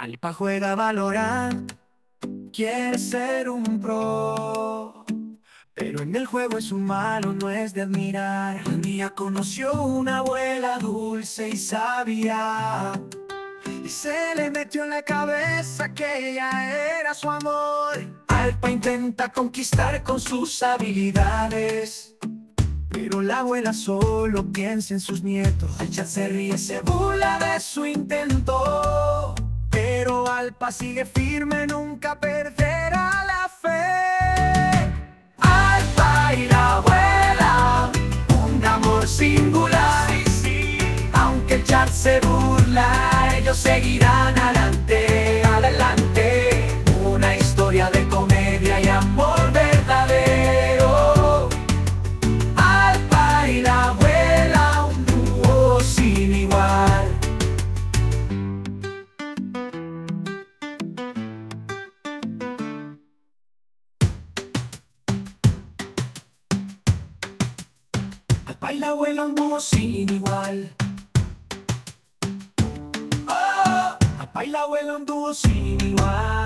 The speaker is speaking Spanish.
Alpa juega Valorant, quiere ser un pro, pero en el juego es un malo, no es de admirar. Un día conoció una abuela dulce y sabia, y se le metió en la cabeza que ella era su amor. Alpa intenta conquistar con sus habilidades, pero la abuela solo piensa en sus nietos. El chat se ríe, se burla de su intento, pero Alpa sigue firme, nunca perderá la fe. Alpa y la abuela, un amor singular. Sí, sí. Aunque el chat se burla, ellos seguirán adelante, adelante. Una historia de comedia y amor verdadero. Alpa y la abuela, un dúo sin igual. Alpa y la abuela, un dúo sin igual. Oh, Alpa y la abuela, un dúo sin igual.